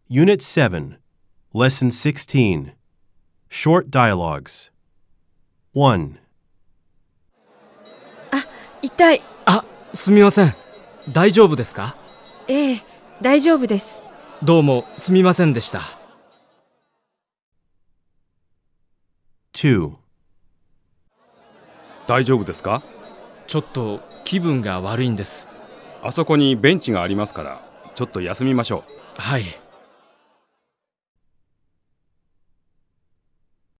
Unit 7, Lesson 16, Short Dialogues. 1. 痛い。 すみません。大丈夫ですか？ ええ、大丈夫です。 どうもすみませんでした。 2. 大丈夫ですか？ ちょっと気分が悪いんです。 あそこにベンチがありますから、ちょっと休みましょう。 はい。